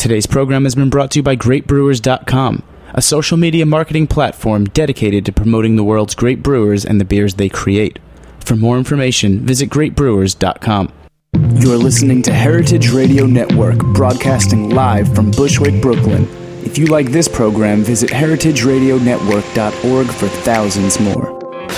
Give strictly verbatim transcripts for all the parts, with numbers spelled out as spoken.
Today's program has been brought to you by great brewers dot com, a social media marketing platform dedicated to promoting the world's great brewers and the beers they create. For more information, visit great brewers dot com. You're listening to Heritage Radio Network, broadcasting live from Bushwick, Brooklyn. If you like this program, visit heritage radio network dot org for thousands more.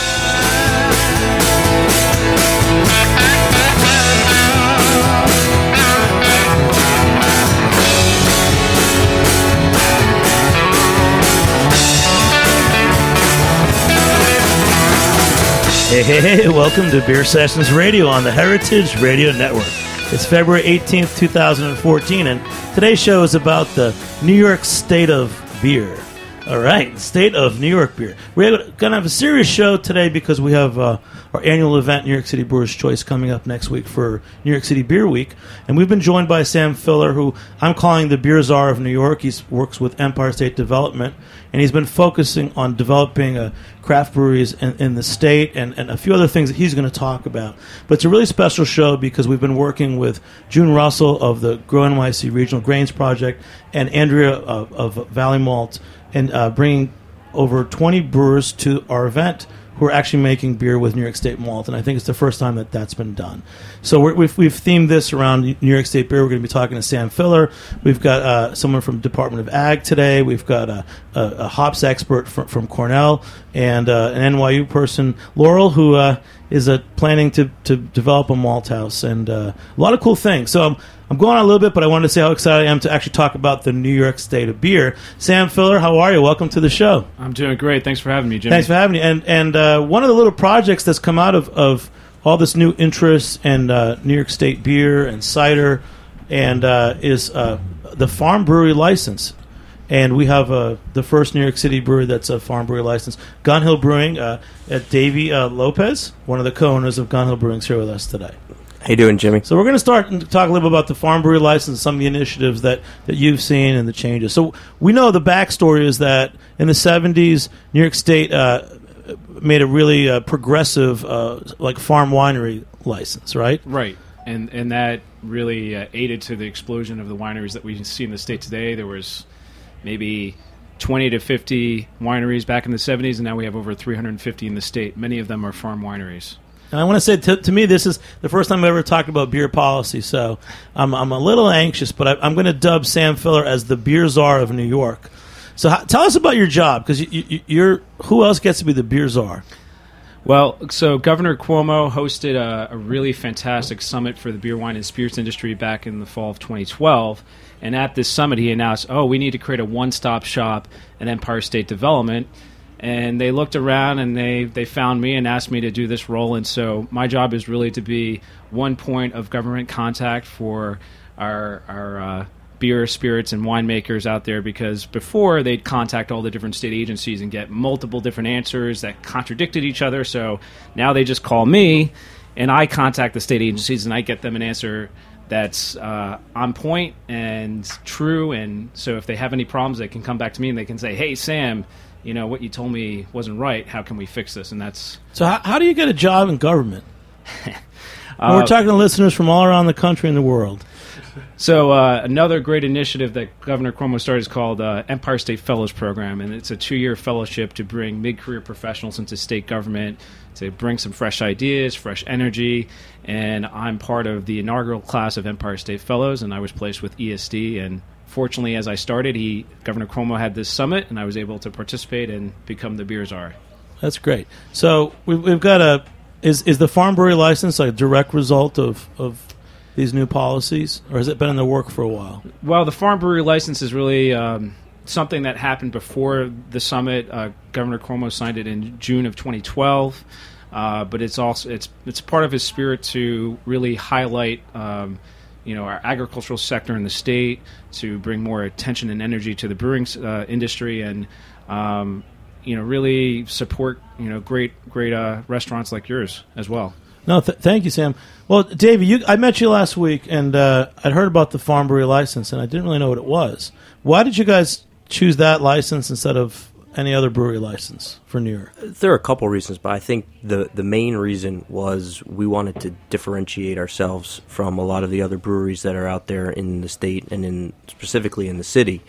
Hey, hey, hey, welcome to Beer Sessions Radio on the Heritage Radio Network. It's February eighteenth, twenty fourteen, and today's show is about the New York State of Beer. All right, State of New York Beer. We're going to have a serious show today because we have uh, our annual event, New York City Brewers' Choice, coming up next week for New York City Beer Week. And we've been joined by Sam Filler, who I'm calling the Beer Czar of New York. He works with Empire State Development, and he's been focusing on developing uh, craft breweries in, in the state and, and a few other things that he's going to talk about. But it's a really special show because we've been working with June Russell of the Grow N Y C Regional Grains Project and Andrea of, of Valley Malt, and uh, bringing over twenty brewers to our event who are actually making beer with New York State malt, and I think it's the first time that that's been done. So we're, we've, we've themed this around New York State beer. We're going to be talking to Sam Filler. We've got uh, someone from Department of Ag today. We've got a, a, a hops expert from, from Cornell, and uh, an N Y U person, Laurel, who uh, is uh, planning to, to develop a malt house, and uh, a lot of cool things. So I'm, I'm going on a little bit, but I wanted to say how excited I am to actually talk about the New York State of Beer. Sam Filler, how are you? Welcome to the show. I'm doing great. Thanks for having me, Jimmy. Thanks for having me. And and uh, one of the little projects that's come out of, of all this new interest in uh, New York State beer and cider and uh, is uh, the farm brewery license. And we have uh, the first New York City brewery that's a farm brewery license, Gun Hill Brewing, uh, at Davey uh, Lopez, one of the co-owners of Gun Hill Brewing, is here with us today. How you doing, Jimmy? So we're going to start and talk a little bit about the farm brewery license, some of the initiatives that, that you've seen and the changes. So we know the backstory is that in the seventies, New York State uh, made a really uh, progressive uh, like farm winery license, right? Right, and and that really uh, aided to the explosion of the wineries that we see in the state today. There was maybe twenty to fifty wineries back in the seventies, and now we have over three hundred fifty in the state. Many of them are farm wineries. And I want to say, to, to me, this is the first time I've ever talked about beer policy, so I'm, I'm a little anxious, but I, I'm going to dub Sam Filler as the Beer Czar of New York. So how, tell us about your job, because you, you, you're who else gets to be the Beer Czar? Well, so Governor Cuomo hosted a, a really fantastic summit for the beer, wine, and spirits industry back in the fall of twenty twelve. And at this summit, he announced, oh, we need to create a one-stop shop at Empire State Development. And they looked around and they, they found me and asked me to do this role. And so my job is really to be one point of government contact for our our uh, beer, spirits, and winemakers out there, because before they'd contact all the different state agencies and get multiple different answers that contradicted each other. So now they just call me and I contact the state agencies and I get them an answer that's uh, on point and true. And so if they have any problems, they can come back to me and they can say, hey, Sam, you know, what you told me wasn't right. How can we fix this? And that's... So how, how do you get a job in government? uh, We're talking to listeners from all around the country and the world. So uh, another great initiative that Governor Cuomo started is called uh, Empire State Fellows Program, and it's a two-year fellowship to bring mid-career professionals into state government, to bring some fresh ideas, fresh energy, and I'm part of the inaugural class of Empire State Fellows, and I was placed with E S D, and fortunately, as I started, he Governor Cuomo had this summit, and I was able to participate and become the Beer Czar. That's great. So we've, we've got a... Is is the farm brewery license a direct result of, of these new policies, or has it been in the work for a while? Well, the farm brewery license is really um, something that happened before the summit. Uh, Governor Cuomo signed it in June of twenty twelve, uh, but it's also it's it's part of his spirit to really highlight um, you know our agricultural sector in the state, to bring more attention and energy to the brewing uh, industry, and um, you know really support you know great great uh, restaurants like yours as well. No, th- thank you, Sam. Well, Davey, you, I met you last week, and uh, I'd heard about the farm brewery license, and I didn't really know what it was. Why did you guys choose that license instead of any other brewery license for New York? There are a couple reasons, but I think the, the main reason was we wanted to differentiate ourselves from a lot of the other breweries that are out there in the state and in specifically in the city.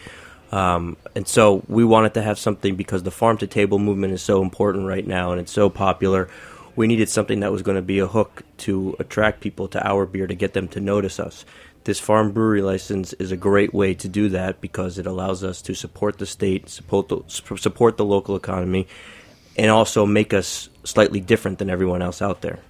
Um, and so we wanted to have something, because the farm-to-table movement is so important right now and it's so popular. We needed something that was going to be a hook to attract people to our beer, to get them to notice us. This farm brewery license is a great way to do that, because it allows us to support the state, support the, support the local economy, and also make us slightly different than everyone else out there.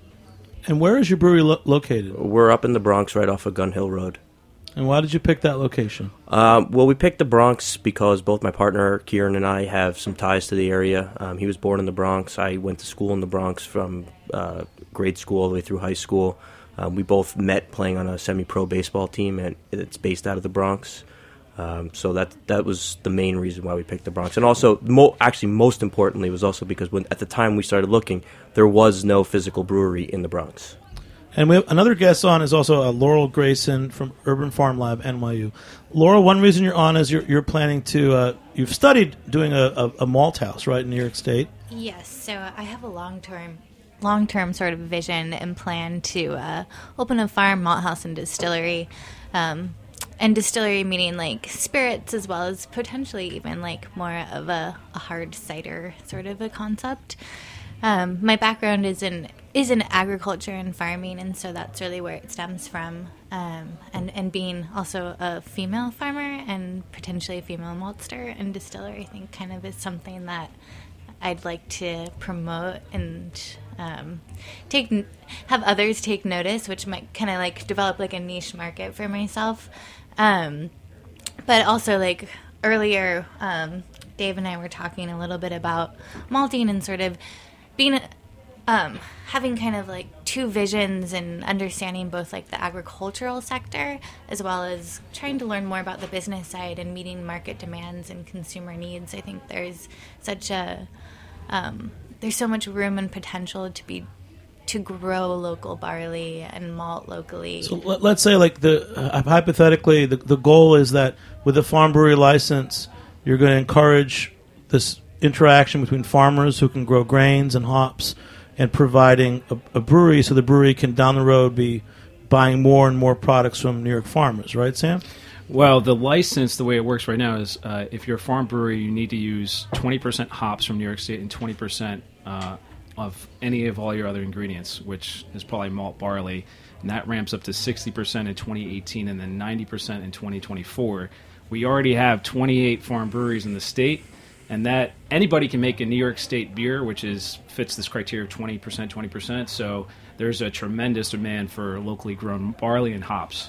And where is your brewery lo- located? We're up in the Bronx, right off of Gun Hill Road. And why did you pick that location? Um, well, we picked the Bronx because both my partner, Kieran, and I have some ties to the area. Um, he was born in the Bronx. I went to school in the Bronx from uh, grade school all the way through high school. Um, we both met playing on a semi-pro baseball team, and it's based out of the Bronx. Um, so that that was the main reason why we picked the Bronx. And also, mo- actually, most importantly, was also because when at the time we started looking, there was no physical brewery in the Bronx. And we have another guest on is also uh, Laurel Grayson from Urban Farm Lab, N Y U. Laurel, one reason you're on is you're, you're planning to, uh, you've studied doing a, a, a malt house, right, in New York State? Yes, so I have a long-term long-term sort of vision and plan to uh, open a farm, malt house, and distillery. Um, and distillery meaning like spirits, as well as potentially even like more of a, a hard cider sort of a concept. Um, my background is in is in agriculture and farming, and so that's really where it stems from. Um, and, and being also a female farmer and potentially a female maltster and distiller, I think kind of is something that I'd like to promote and um, take have others take notice, which might kind of like develop like a niche market for myself. Um, but also like earlier, um, Dave and I were talking a little bit about malting and sort of being um, having kind of like two visions and understanding both like the agricultural sector as well as trying to learn more about the business side and meeting market demands and consumer needs. I think there's such a um, there's so much room and potential to be to grow local barley and malt locally. So let, let's say like the uh, hypothetically the, the goal is that with the farm brewery license you're going to encourage this interaction between farmers who can grow grains and hops and providing a, a brewery so the brewery can down the road be buying more and more products from New York farmers, right, Sam? Well, the license, the way it works right now is uh, if you're a farm brewery, you need to use twenty percent hops from New York State and twenty percent uh, of any of all your other ingredients, which is probably malt barley, and that ramps up to sixty percent in twenty eighteen and then ninety percent in twenty twenty-four. We already have twenty-eight farm breweries in the state, and that anybody can make a New York State beer, which is fits this criteria of twenty percent, twenty percent. So there's a tremendous demand for locally grown barley and hops.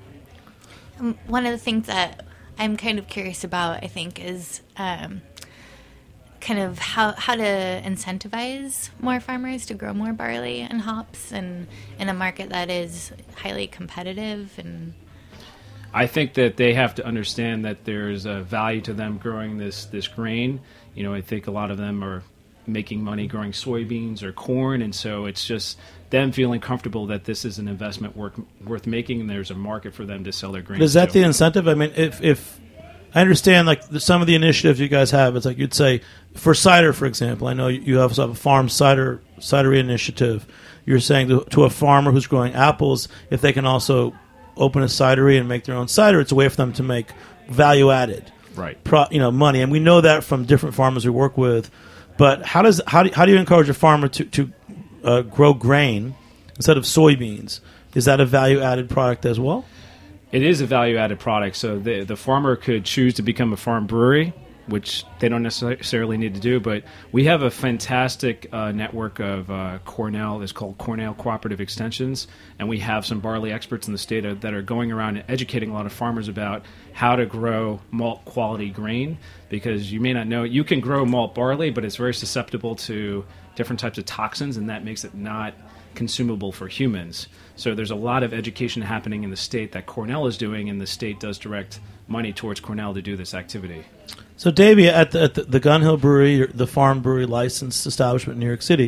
Um, one of the things that I'm kind of curious about, I think, is um, kind of how how to incentivize more farmers to grow more barley and hops, and in a market that is highly competitive. And I think that they have to understand that there's a value to them growing this, this grain. You know, I think a lot of them are making money growing soybeans or corn, and so it's just them feeling comfortable that this is an investment worth, worth making, and there's a market for them to sell their grain. Is that to. the incentive? I mean, if if I understand, like the, some of the initiatives you guys have, it's like you'd say for cider, for example. I know you, you also have a farm cider cidery initiative. You're saying to, to a farmer who's growing apples, if they can also open a cidery and make their own cider, it's a way for them to make value added, right? Pro, you know, money, and we know that from different farmers we work with. But how does how do how do you encourage a farmer to to uh, grow grain instead of soybeans? Is that a value added product as well? It is a value added product. So the the farmer could choose to become a farm brewery, which they don't necessarily need to do. But we have a fantastic uh, network of uh, Cornell. It's called Cornell Cooperative Extensions, and we have some barley experts in the state that are going around and educating a lot of farmers about how to grow malt quality grain, because you may not know, you can grow malt barley, but it's very susceptible to different types of toxins, and that makes it not consumable for humans. So there's a lot of education happening in the state that Cornell is doing, and the state does direct money towards Cornell to do this activity. So, Davey, at the, at the, the Gun Hill Brewery, the farm brewery licensed establishment in New York City,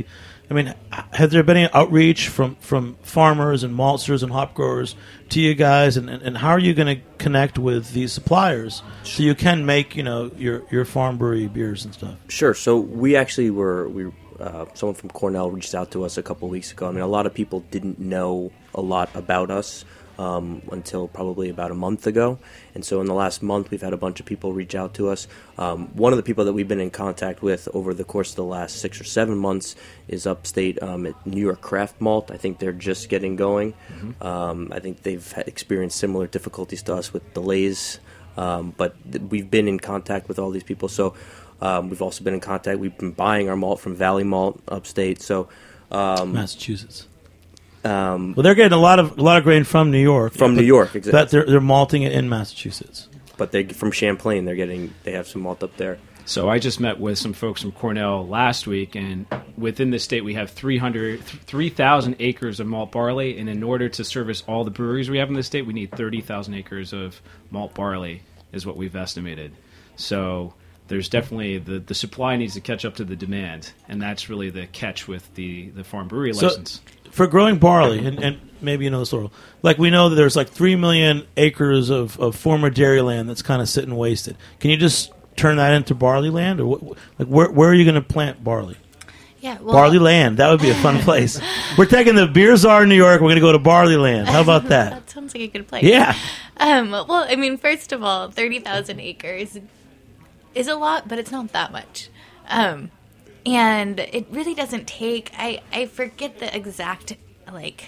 I mean, has there been any outreach from, from farmers and maltsters and hop growers to you guys, and, and, and how are you going to connect with these suppliers so you can make, you know, your, your farm brewery beers and stuff? Sure. So we actually were we uh, someone from Cornell reached out to us a couple of weeks ago. I mean, a lot of people didn't know a lot about us um, until probably about a month ago, and so in the last month we've had a bunch of people reach out to us. Um, one of the people that we've been in contact with over the course of the last six or seven months is upstate um, at New York Craft Malt. I think they're just getting going. Mm-hmm. Um, I think they've had experienced similar difficulties to us with delays, um, but th- we've been in contact with all these people. So um, we've also been in contact. We've been buying our malt from Valley Malt upstate. So um, Massachusetts. Um, well, they're getting a lot of a lot of grain from New York. From New York, exactly. But they're they're malting it in Massachusetts. But they from Champlain, they're getting they have some malt up there. So I just met with some folks from Cornell last week, and within the state we have three hundred, three thousand acres of malt barley, and in order to service all the breweries we have in the state, we need thirty thousand acres of malt barley, is what we've estimated. So there's definitely, the, the supply needs to catch up to the demand, and that's really the catch with the, the farm brewery so license. For growing barley, and, and maybe you know this, Laurel, like we know that there's like three million acres of, of former dairy land that's kind of sitting wasted. Can you just turn that into barley land, or what, like where where are you going to plant barley? Yeah, well, Barley Land. That would be a fun place. We're taking the Beer Czar in New York. We're going to go to Barley Land. How about that? That sounds like a good place. Yeah. Um, well, I mean, first of all, thirty thousand acres is a lot, but it's not that much. Um, and it really doesn't take, I, I forget the exact, like,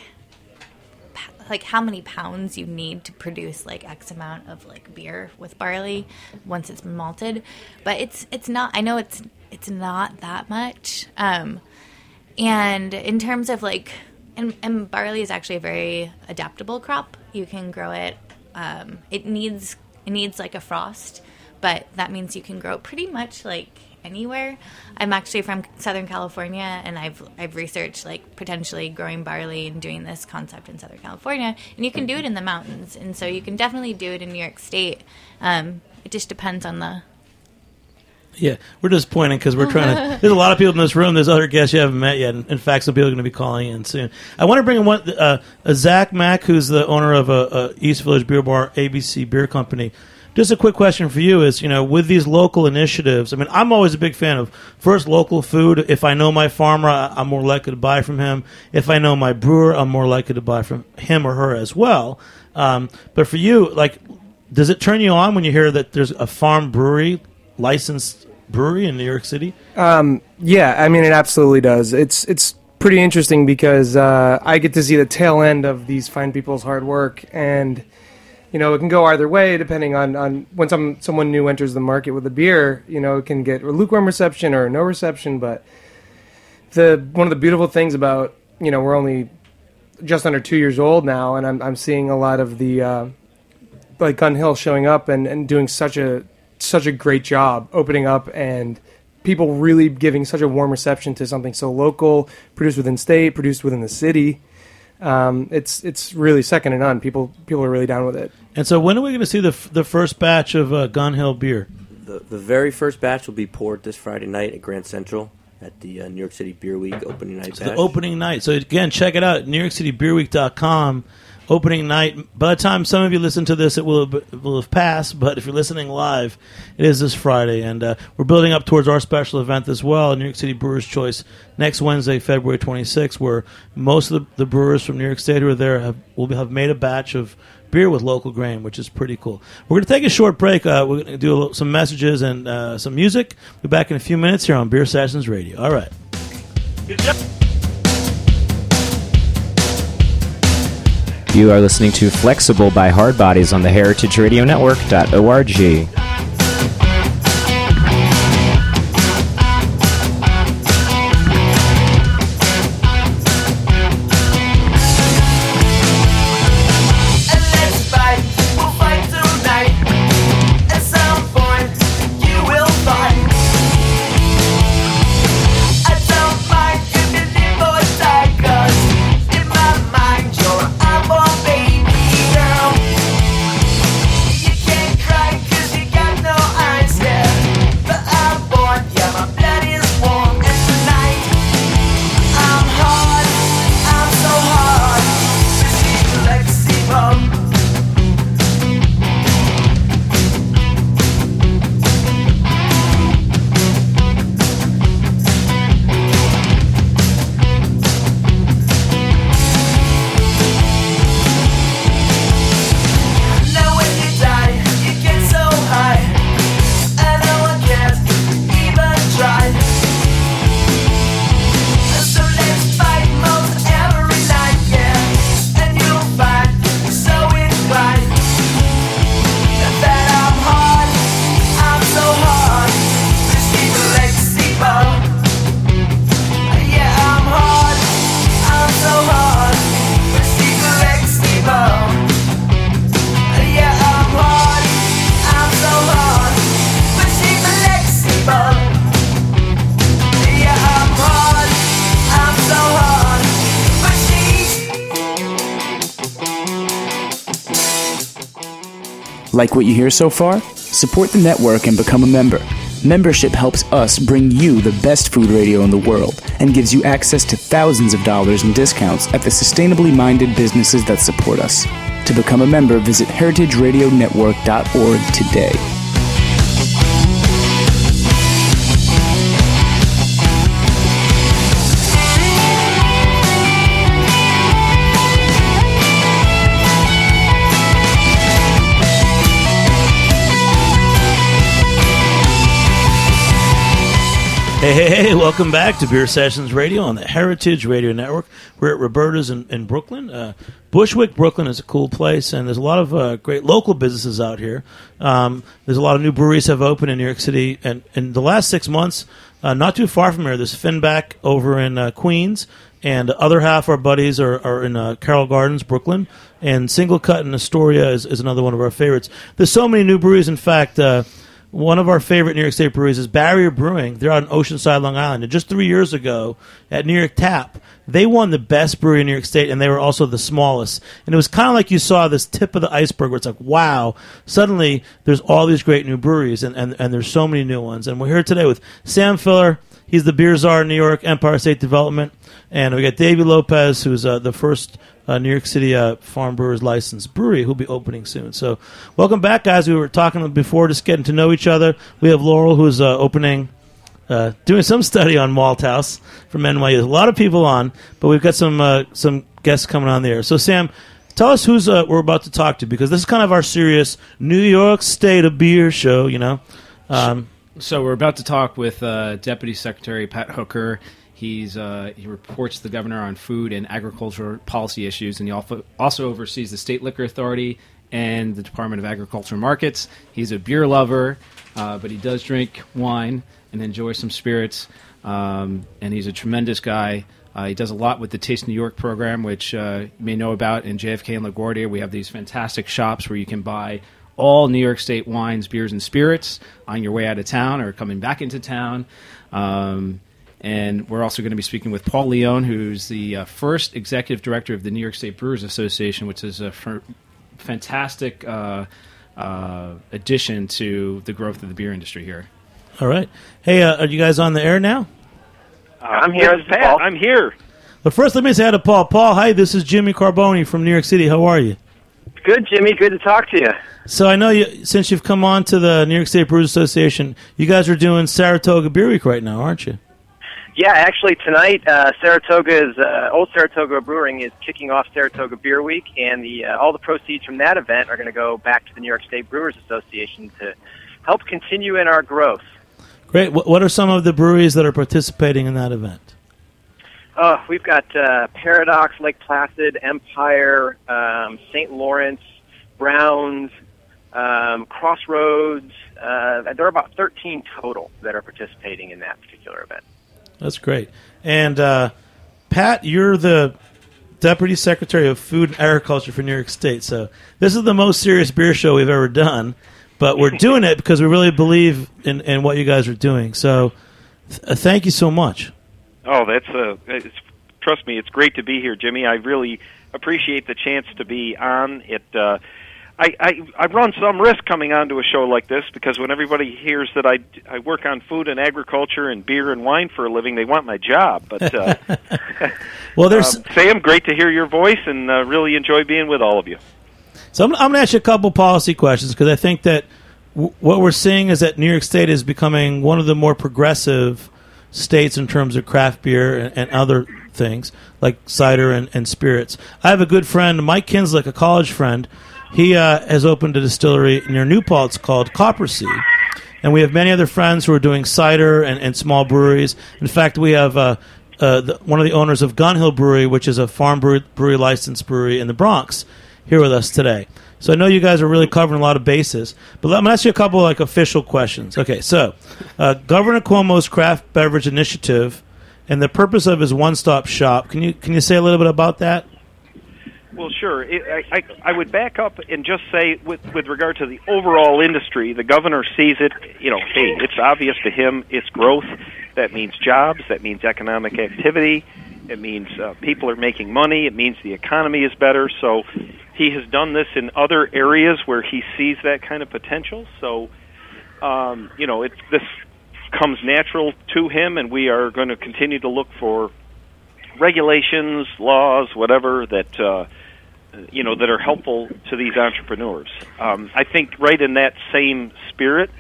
pa- like how many pounds you need to produce, like, X amount of, like, beer with barley once it's malted. But it's, it's not, I know it's, it's not that much. Um, and in terms of, like, and, and barley is actually a very adaptable crop. You can grow it, um, it needs, it needs, like, a frost. But that means you can grow pretty much like anywhere. I'm actually from Southern California, and I've I've researched like potentially growing barley and doing this concept in Southern California, and you can do it in the mountains, and so you can definitely do it in New York State. Um, it just depends on the. Yeah, we're just pointing because we're trying to. There's a lot of people in this room. There's other guests you haven't met yet. In fact, some people are going to be calling in soon. I want to bring in one, uh, uh, Zach Mack, who's the owner of a, a East Village Beer Bar, A B C Beer Company. Just a quick question for you is, you know, with these local initiatives, I mean, I'm always a big fan of first local food. If I know my farmer, I'm more likely to buy from him. If I know my brewer, I'm more likely to buy from him or her as well. Um, but for you, like, does it turn you on when you hear that there's a farm brewery, licensed brewery in New York City? Um, yeah, I mean, it absolutely does. It's it's pretty interesting because uh, I get to see the tail end of these fine people's hard work, and you know, it can go either way depending on, on when some someone new enters the market with a beer. You know, it can get a lukewarm reception or no reception. But the one of the beautiful things about, you know, we're only just under two years old now, and I'm I'm seeing a lot of the uh, like Gun Hill showing up and, and doing such a such a great job opening up, and people really giving such a warm reception to something so local, produced within state, produced within the city. Um, it's it's really second to none. People people are really down with it. And so, when are we going to see the f- the first batch of uh, Gun Hill beer? The the very first batch will be poured this Friday night at Grand Central at the uh, New York City Beer Week opening night. It's batch. the opening night. So again, check it out, New York City Beer Week dot com. Opening night. By the time some of you listen to this, it will have, it will have passed. But if you're listening live, it is this Friday, and uh, we're building up towards our special event as well, New York City Brewers Choice, next Wednesday, February twenty-sixth, where most of the, the brewers from New York State who are there have will be, have made a batch of beer with local grain, which is pretty cool. We're going to take a short break. Uh, we're going to do a little, some messages and uh, some music. We'll be back in a few minutes here on Beer Sessions Radio. All right. Good job. You are listening to Flexible by Hard Bodies on the heritage radio network dot org. You can't cry 'cause you got Like what you hear so far? Support the network and become a member. Membership helps us bring you the best food radio in the world and gives you access to thousands of dollars in discounts at the sustainably minded businesses that support us. To become a member, visit heritage radio network dot org today. Hey, hey, hey, welcome back to Beer Sessions Radio on the Heritage Radio Network. We're at Roberta's in, in Brooklyn. Uh, Bushwick, Brooklyn is a cool place, and there's a lot of uh, great local businesses out here. Um, there's a lot of new breweries have opened in New York City, and in the last six months, uh, not too far from here, there's Finback over in uh, Queens, and the other half our buddies are, are in uh, Carroll Gardens, Brooklyn, and Single Cut in Astoria is, is another one of our favorites. There's so many new breweries. In fact, uh, one of our favorite New York State breweries is Barrier Brewing. They're out in Oceanside, Long Island. And just three years ago at New York Tap, they won the best brewery in New York State, and they were also the smallest. And it was kind of like you saw this tip of the iceberg where it's like, wow, suddenly there's all these great new breweries, and, and, and there's so many new ones. And we're here today with Sam Filler. He's the beer czar in New York, Empire State Development. And we got Davey Lopez, who's uh, the first uh, New York City uh, Farm Brewers licensed brewery, who'll be opening soon. So welcome back, guys. We were talking before, just getting to know each other. We have Laurel, who's uh, opening, uh, doing some study on Malthouse from N Y U. There's a lot of people on, but we've got some uh, some guests coming on there. So, Sam, tell us who's uh, we're about to talk to, because this is kind of our serious New York State of Beer show, you know. Um, So we're about to talk with uh, Deputy Secretary Pat Hooker. He's uh, he reports to the governor on food and agriculture policy issues, and he also also oversees the State Liquor Authority and the Department of Agriculture and Markets. He's a beer lover, uh, but he does drink wine and enjoy some spirits, um, and he's a tremendous guy. Uh, he does a lot with the Taste New York program, which uh, you may know about in J F K and LaGuardia. We have these fantastic shops where you can buy all New York State wines, beers, and spirits on your way out of town or coming back into town. Um, and we're also going to be speaking with Paul Leone, who's the uh, first executive director of the New York State Brewers Association, which is a f- fantastic uh, uh, addition to the growth of the beer industry here. all right. Hey, uh, are you guys on the air now? Uh, I'm here. This is Pat. I'm here. But first, let me say hi to Paul. Paul, hi, this is Jimmy Carboni from New York City. How are you? Good, Jimmy. Good to talk to you. So I know you, since you've come on to the New York State Brewers Association, you guys are doing Saratoga Beer Week right now, aren't you? Yeah, actually tonight, uh, Saratoga is uh, Old Saratoga Brewing is kicking off Saratoga Beer Week, and the uh, all the proceeds from that event are going to go back to the New York State Brewers Association to help continue in our growth. Great. What, what are some of the breweries that are participating in that event? Oh, we've got uh, Paradox, Lake Placid, Empire, um, Saint Lawrence, Browns, um, Crossroads. Uh, there are about thirteen total that are participating in that particular event. That's great. And uh, Pat, you're the Deputy Secretary of Food and Agriculture for New York State. So this is the most serious beer show we've ever done, but we're doing it because we really believe in, in what you guys are doing. So th- uh, thank you so much. Oh, that's uh, it's, trust me, it's great to be here, Jimmy. I really appreciate the chance to be on it. Uh, I, I I run some risk coming onto a show like this because when everybody hears that I, I work on food and agriculture and beer and wine for a living, they want my job. But uh, well, there's um, Sam, great to hear your voice, and uh, really enjoy being with all of you. So I'm, I'm going to ask you a couple policy questions because I think that w- what we're seeing is that New York State is becoming one of the more progressive states in terms of craft beer and, and other things like cider and, and spirits. I have a good friend, Mike Kinslick, a college friend. He uh, has opened a distillery near New Paltz called Copper Sea. And we have many other friends who are doing cider and, and small breweries. In fact, we have uh, uh, the, one of the owners of Gun Hill Brewery, which is a farm brewery, brewery licensed brewery in the Bronx, here with us today. So I know you guys are really covering a lot of bases, but I'm going to ask you a couple like official questions. Okay, so uh, Governor Cuomo's craft beverage initiative and the purpose of his one-stop shop. Can you can you say a little bit about that? Well, sure. It, I, I, I would back up and just say, with with regard to the overall industry, the governor sees it. You know, hey, it's obvious to him. It's growth. That means jobs. That means economic activity. It means uh, people are making money. It means the economy is better. So he has done this in other areas where he sees that kind of potential. So, um, you know, it, this comes natural to him, and we are going to continue to look for regulations, laws, whatever that uh, you know that are helpful to these entrepreneurs. Um, I think right in that same spirit,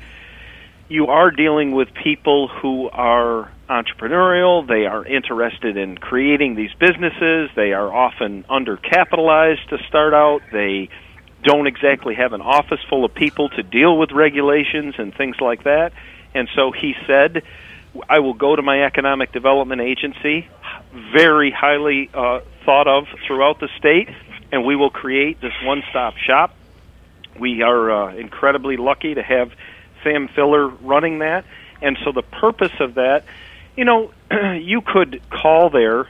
you are dealing with people who are entrepreneurial. They are interested in creating these businesses. They are often undercapitalized to start out. They don't exactly have an office full of people to deal with regulations and things like that. And so he said, I will go to my economic development agency, very highly uh, thought of throughout the state, and we will create this one-stop shop. We are uh, incredibly lucky to have Sam Filler running that. And so the purpose of that, you know, you could call there,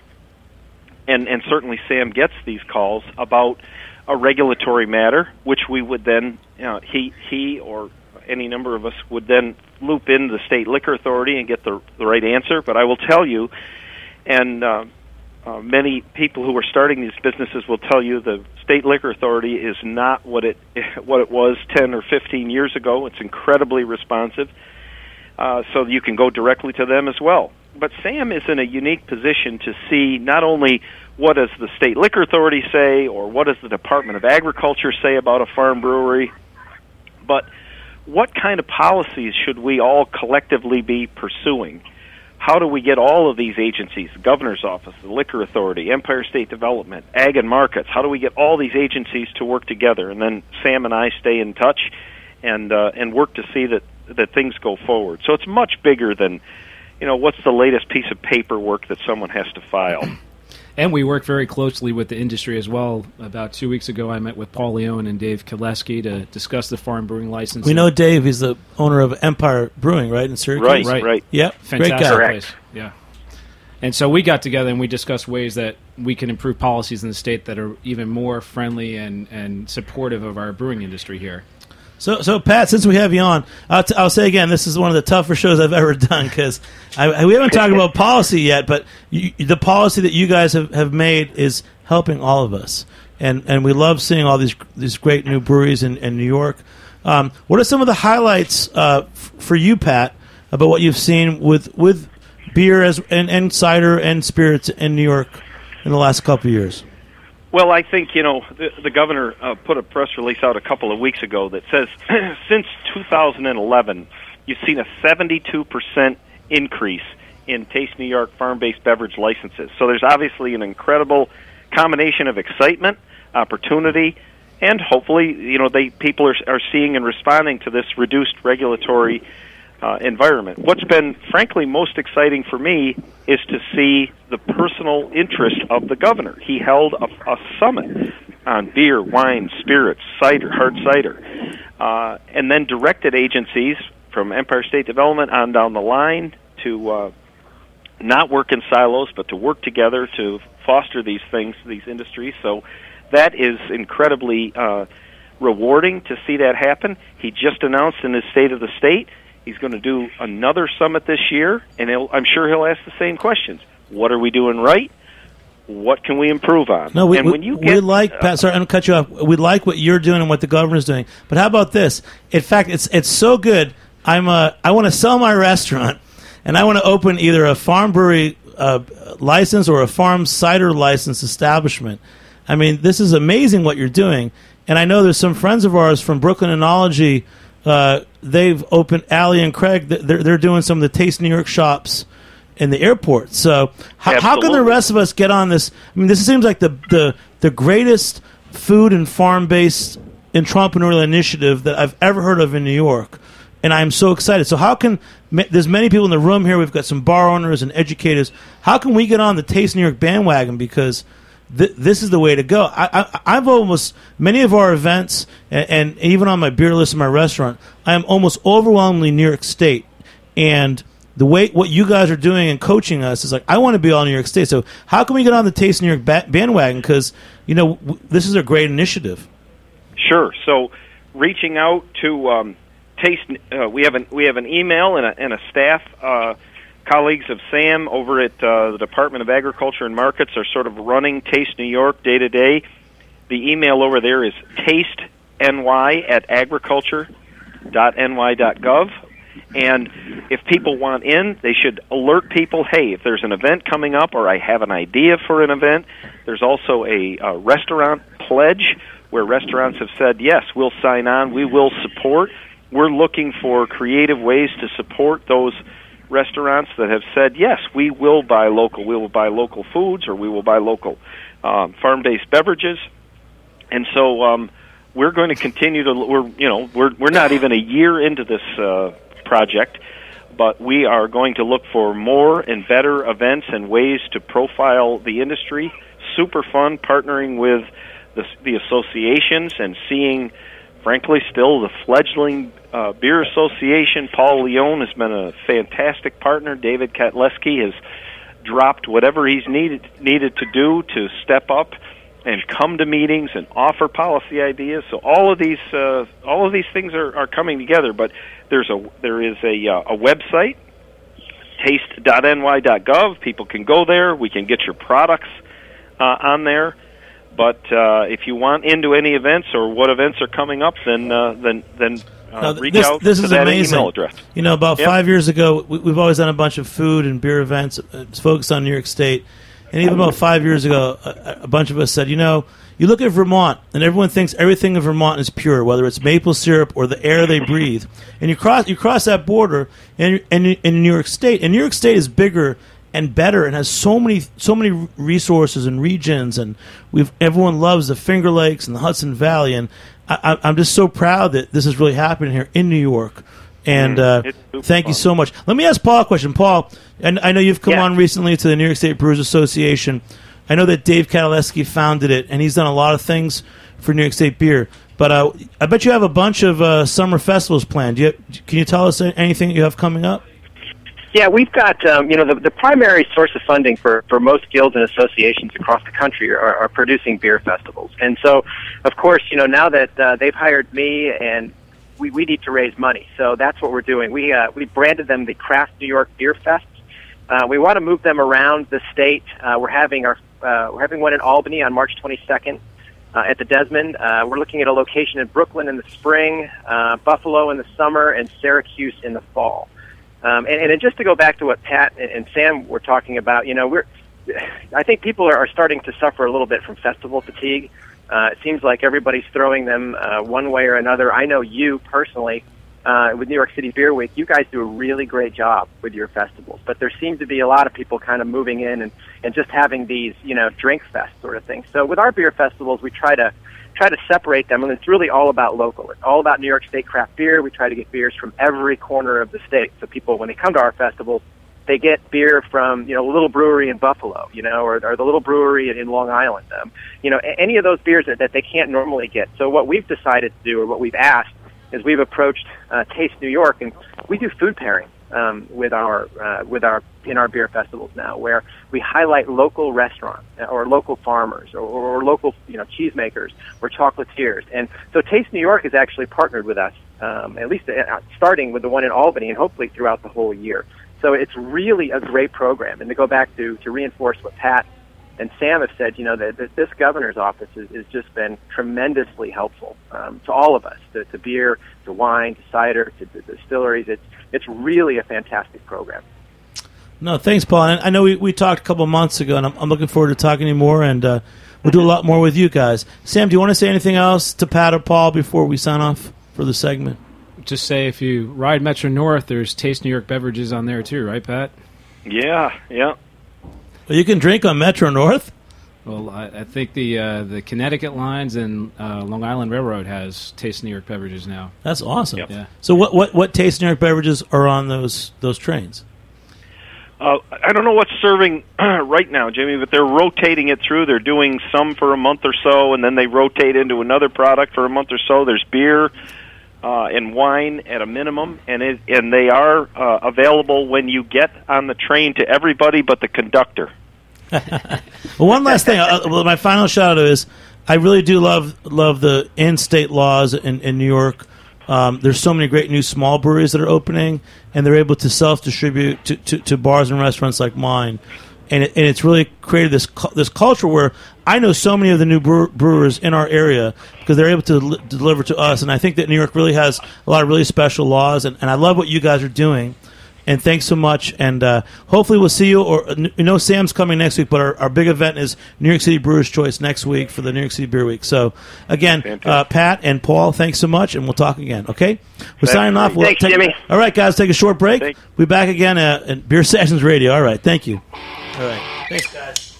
and, and certainly Sam gets these calls about a regulatory matter, which we would then, you know, he, he or any number of us would then loop in the State Liquor Authority and get the, the right answer. But I will tell you, and uh, uh, many people who are starting these businesses will tell you, the State Liquor Authority is not what it what it was ten or fifteen years ago. It's incredibly responsive, uh, so you can go directly to them as well. But Sam is in a unique position to see not only what does the State Liquor Authority say, or what does the Department of Agriculture say about a farm brewery, but what kind of policies should we all collectively be pursuing? How do we get all of these agencies, the Governor's Office, the Liquor Authority, Empire State Development, Ag and Markets, how do we get all these agencies to work together? And then Sam and I stay in touch and uh, and work to see that, that things go forward. So it's much bigger than, you know, what's the latest piece of paperwork that someone has to file. And we work very closely with the industry as well. About two weeks ago, I met with Paul Leone and Dave Kileski to discuss the farm brewing license. We know Dave. He's the owner of Empire Brewing, right, in Syracuse? Right, right. right. Yep, Fantastic great guy. place. Yeah. And so we got together and we discussed ways that we can improve policies in the state that are even more friendly and, and supportive of our brewing industry here. So, so Pat, since we have you on, I'll, t- I'll say again, this is one of the tougher shows I've ever done because we haven't talked about policy yet, but you, the policy that you guys have, have made is helping all of us, and and we love seeing all these these great new breweries in, in New York. Um, what are some of the highlights uh, f- for you, Pat, about what you've seen with with beer as and, and cider and spirits in New York in the last couple of years? Well, I think, you know, the, the governor uh, put a press release out a couple of weeks ago that says since two thousand eleven, you've seen a seventy-two percent increase in Taste New York farm-based beverage licenses. So there's obviously an incredible combination of excitement, opportunity, and hopefully, you know, they people are, are seeing and responding to this reduced regulatory uh, environment. What's been, frankly, most exciting for me is to see the personal interest of the governor. He held a, a summit on beer, wine, spirits, cider, hard cider, uh, and then directed agencies from Empire State Development on down the line to uh, not work in silos, but to work together to foster these things, these industries. So that is incredibly uh, rewarding to see that happen. He just announced in his State of the State he's going to do another summit this year, and he'll, I'm sure he'll ask the same questions. What are we doing right? What can we improve on? No, we, and we, when you get, we like, Pat, sorry, I'm going to cut you off. We like what you're doing and what the governor's doing. But how about this? In fact, it's it's so good, I'm a, I want to sell my restaurant, and I want to open either a farm brewery uh, license or a farm cider license establishment. I mean, this is amazing what you're doing. And I know there's some friends of ours from Brooklyn Enology. Uh, they've opened, Allie and Craig, they're, they're doing some of the Taste New York shops in the airport. So how, how can the rest of us get on this? I mean, this seems like the, the, the greatest food and farm-based entrepreneurial initiative that I've ever heard of in New York. And I'm so excited. So how can, there's many people in the room here, we've got some bar owners and educators. How can we get on the Taste New York bandwagon? Because th- this is the way to go. I, I, I've almost, many of our events, and, and even on my beer list in my restaurant, I am almost overwhelmingly New York State. And the way, what you guys are doing and coaching us is like, I want to be all New York State. So how can we get on the Taste New York ba- bandwagon? Because, you know, w- this is a great initiative. Sure. So reaching out to um, Taste, uh, we have an we have an email and a, and a staff uh, colleagues of Sam over at uh, the Department of Agriculture and Markets are sort of running Taste New York day to day. The email over there is tasteny at agriculture dot n y dot gov. And if people want in, they should alert people, hey, if there's an event coming up or I have an idea for an event. There's also a, a restaurant pledge where restaurants have said, yes, we'll sign on, we will support. We're looking for creative ways to support those restaurants that have said, yes, we will buy local. We will buy local foods, or we will buy local um, farm-based beverages. And so um, we're going to continue to, we're, you know, we're, we're not even a year into this uh, project, but we are going to look for more and better events and ways to profile the industry. Super fun partnering with the, the associations and seeing, frankly, still the fledgling uh, beer association. Paul Leone has been a fantastic partner. David Katleski has dropped whatever he's needed needed to do to step up and come to meetings and offer policy ideas. So all of these uh, all of these things are, are coming together. But there's a there is a uh, a website, taste dot n y dot gov. People can go there. We can get your products uh, on there. But uh, if you want into any events or what events are coming up, then uh, then then uh, now, reach this, out this to is that amazing. email address. You know, about yep. five years ago, we, we've always done a bunch of food and beer events uh, focused on New York State. And even about five years ago, a, a bunch of us said, you know, you look at Vermont, and everyone thinks everything in Vermont is pure, whether it's maple syrup or the air they breathe. And you cross you cross that border in, in, in New York State, and New York State is bigger and better and has so many so many resources and regions, and we've everyone loves the Finger Lakes and the Hudson Valley, and I, I, I'm just so proud that this is really happening here in New York. And uh, thank you so much. Let me ask Paul a question. Paul, and I know you've come yeah. on recently to the New York State Brewers Association. I know that Dave Kataleski founded it, and he's done a lot of things for New York State beer. But uh, I bet you have a bunch of uh, summer festivals planned. Do you, can you tell us anything you have coming up? Yeah, we've got, um, you know, the, the primary source of funding for, for most guilds and associations across the country are, are producing beer festivals. And so, of course, you know, now that uh, they've hired me and we, we need to raise money. So that's what we're doing. We uh, we branded them the Craft New York Beer Fest. Uh, we want to move them around the state. Uh, we're having our uh, we're having one in Albany on March twenty-second uh, at the Desmond. Uh, we're looking at a location in Brooklyn in the spring, uh, Buffalo in the summer, and Syracuse in the fall. Um, and, and just to go back to what Pat and, and Sam were talking about, you know, we're I think people are, are starting to suffer a little bit from festival fatigue. Uh, it seems like everybody's throwing them uh, one way or another. I know you personally, uh, with New York City Beer Week, you guys do a really great job with your festivals. But there seem to be a lot of people kind of moving in and, and just having these, you know, drink fest sort of things. So with our beer festivals, we try to try to separate them, and it's really all about local. It's all about New York State craft beer. We try to get beers from every corner of the state. So people, when they come to our festivals, they get beer from, you know, a little brewery in Buffalo, you know, or, or the little brewery in Long Island, um, you know, any of those beers that, that they can't normally get. So what we've decided to do, or what we've asked, is we've approached uh, Taste New York, and we do food pairing um, with our uh, with our in our beer festivals now, where we highlight local restaurants or local farmers or, or local, you know, cheesemakers or chocolatiers. And so Taste New York has actually partnered with us, um, at least uh, starting with the one in Albany, and hopefully throughout the whole year. So it's really a great program. And to go back to, to reinforce what Pat and Sam have said, you know, that, that this governor's office has, has just been tremendously helpful um, to all of us, to, to beer, to wine, to cider, to, to distilleries. It's it's really a fantastic program. No, thanks, Paul. And I know we, we talked a couple of months ago, and I'm, I'm looking forward to talking to you more, and uh, we'll do a lot more with you guys. Sam, do you want to say anything else to Pat or Paul before we sign off for the segment? Just say if you ride Metro North, there's Taste New York beverages on there too, right, Pat? Yeah, yeah. Well, you can drink on Metro North? Well, I, I think the uh, the Connecticut lines and uh, Long Island Railroad has Taste New York beverages now. That's awesome. Yep. Yeah. So what, what, what Taste New York beverages are on those those trains? Uh, I don't know what's serving right now, Jimmy, but they're rotating it through. They're doing some for a month or so, and then they rotate into another product for a month or so. There's beer uh, and wine at a minimum, and it, and they are uh, available when you get on the train to everybody but the conductor. Well, one last thing. Uh, well, my final shout out is I really do love love the in-state laws in, in New York Um, there's so many great new small breweries that are opening, and they're able to self-distribute to, to, to bars and restaurants like mine. And, it, and it's really created this cu- this culture where I know so many of the new brewer- brewers in our area because they're able to li- deliver to us. And I think that New York really has a lot of really special laws, and, and I love what you guys are doing. And thanks so much. And uh, hopefully we'll see you. Or you know, Sam's coming next week, but our, our big event is New York City Brewers' Choice next week for the New York City Beer Week. So again, uh, Pat and Paul, thanks so much, and we'll talk again. Okay, we're That's signing off. We'll Thanks, take, Jimmy. All right, guys, take a short break. Thanks. We'll be back again uh, at Beer Sessions Radio. All right, thank you. All right, thanks, guys.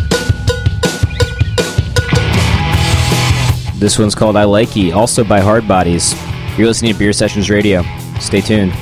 This one's called I Like Ye, also by Hard Bodies. You're listening to Beer Sessions Radio. Stay tuned.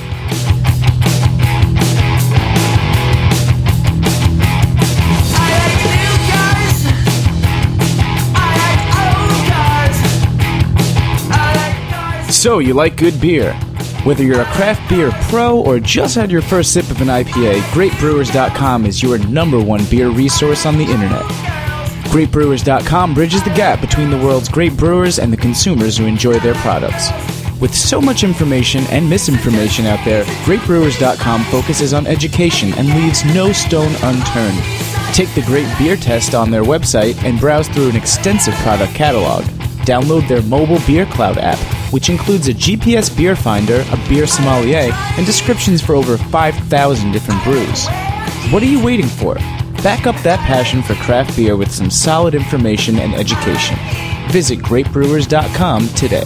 So, you like good beer? Whether you're a craft beer pro or just had your first sip of an I P A, great brewers dot com is your number one beer resource on the internet. great brewers dot com bridges the gap between the world's great brewers and the consumers who enjoy their products. With so much information and misinformation out there, great brewers dot com focuses on education and leaves no stone unturned. Take the Great Beer Test on their website and browse through an extensive product catalog. Download their mobile Beer Cloud app, which includes a G P S beer finder, a beer sommelier, and descriptions for over five thousand different brews. What are you waiting for? Back up that passion for craft beer with some solid information and education. Visit great brewers dot com today.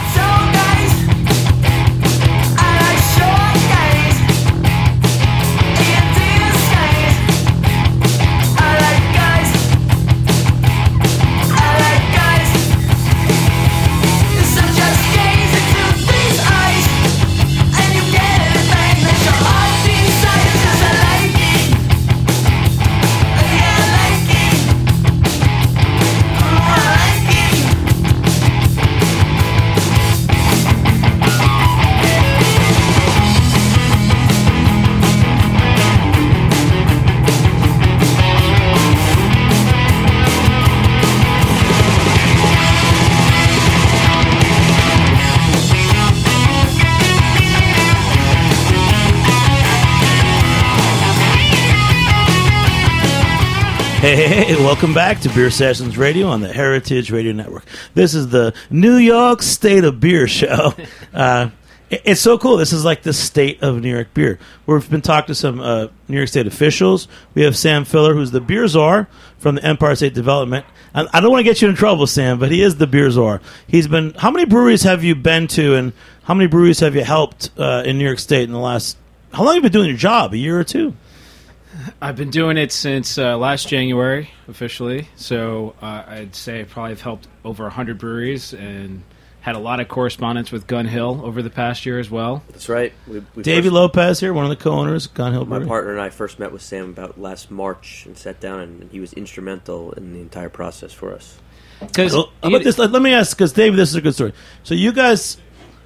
Hey, hey, hey, welcome back to Beer Sessions Radio on the Heritage Radio Network. This is the New York State of Beer show. Uh, it, it's so cool. This is like the state of New York beer. We've been talking to some uh, New York State officials. We have Sam Filler, who's the beer czar from the Empire State Development. I, I don't want to get you in trouble, Sam, but he is the beer czar. He's been. How many breweries have you been to, and how many breweries have you helped uh, in New York State in the last? How long have you been doing your job? A year or two? I've been doing it since uh, last January, officially. So uh, I'd say I probably have helped over one hundred breweries and had a lot of correspondence with Gun Hill over the past year as well. That's right. We, we Davey first, Lopez here, one of the co-owners, Gun Hill Brewery. My partner and I first met with Sam about last March and sat down, and he was instrumental in the entire process for us. Because well, let, let me ask, because Davey, this is a good story. So you guys,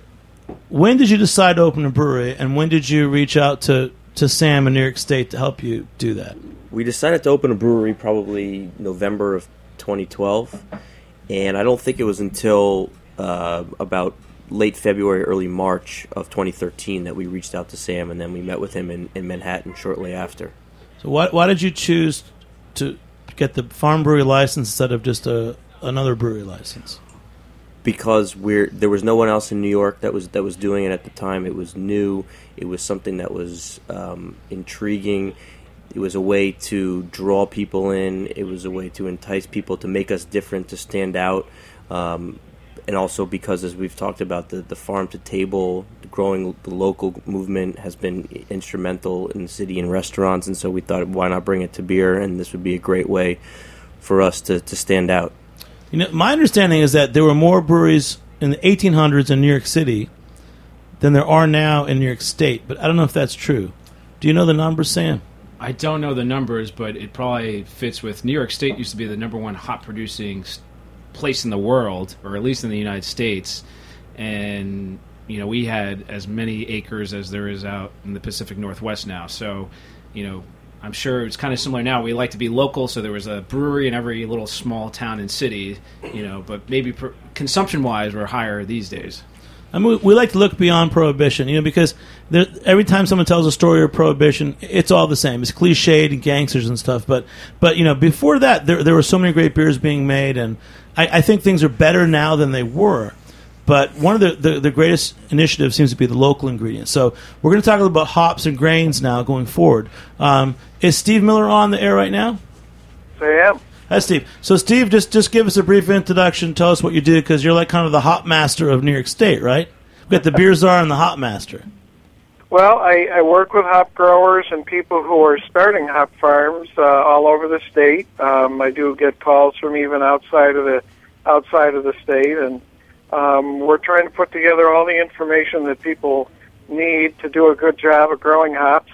when did you decide to open a brewery, and when did you reach out to to Sam in New York State to help you do that? We decided to open a brewery probably November of twenty twelve, and I don't think it was until uh, about late February, early March of twenty thirteen that we reached out to Sam, and then we met with him in, in Manhattan shortly after. So why, why did you choose to get the farm brewery license instead of just a, another brewery license? Because we're there was no one else in New York that was that was doing it at the time. It was new. It was something that was um, intriguing. It was a way to draw people in. It was a way to entice people, to make us different, to stand out. Um, and also because, as we've talked about, the, the farm-to-table, the growing the local movement has been instrumental in the city and restaurants. And so we thought, why not bring it to beer? And this would be a great way for us to, to stand out. You know, my understanding is that there were more breweries in the eighteen hundreds in New York City than there are now in New York State, but I don't know if that's true. Do you know the numbers, Sam? I don't know the numbers, but it probably fits with New York State used to be the number one hop producing place in the world, or at least in the United States. And, you know, we had as many acres as there is out in the Pacific Northwest now. So, you know, I'm sure it's kind of similar now. We like to be local, so there was a brewery in every little small town and city, you know, but maybe per- consumption-wise we're higher these days. I mean, we like to look beyond Prohibition, you know, because there, every time someone tells a story of Prohibition, it's all the same. It's cliched and gangsters and stuff. But, but you know, before that, there there were so many great beers being made, and I, I think things are better now than they were. But one of the, the, the greatest initiatives seems to be the local ingredients. So we're going to talk a little about hops and grains now going forward. Um, is Steve Miller on the air right now? I am. Hi, Steve. So, Steve, just, just give us a brief introduction. Tell us what you do, because you're like kind of the hop master of New York State, right? We've got the beer czar and the hop master. Well, I, I work with hop growers and people who are starting hop farms uh, all over the state. Um, I do get calls from even outside of the outside of the state, and um, we're trying to put together all the information that people need to do a good job of growing hops.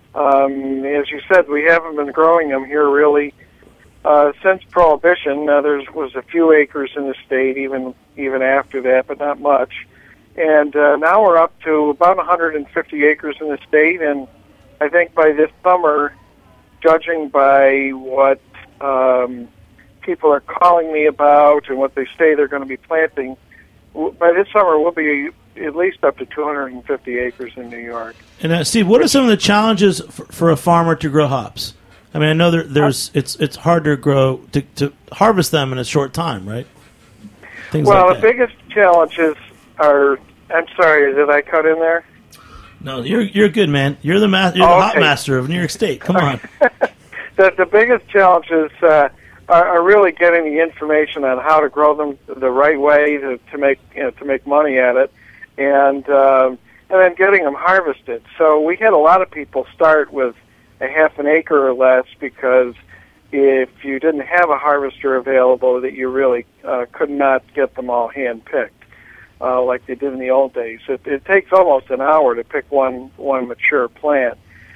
Um, as you said, we haven't been growing them here really Uh, since Prohibition. Uh, there was a few acres in the state, even even after that, but not much. And uh, now we're up to about one hundred fifty acres in the state, and I think by this summer, judging by what um, people are calling me about and what they say they're going to be planting, w- by this summer we'll be at least up to two hundred fifty acres in New York. And uh, Steve, what are some of the challenges for, for a farmer to grow hops? I mean, I know there, there's it's it's hard to grow to, to harvest them in a short time, right? Things well, like the biggest challenges are. I'm sorry, did I cut in there? No, you're you're good, man. You're the ma- you're Oh, the hop okay. master of New York State. Come on. the the biggest challenges uh, are, are really getting the information on how to grow them the right way to, to make you know, to make money at it, and um, and then getting them harvested. So we had a lot of people start with a half an acre or less, because if you didn't have a harvester available, that you really uh, could not get them all hand picked uh, like they did in the old days. It, it takes almost an hour to pick one one mature plant.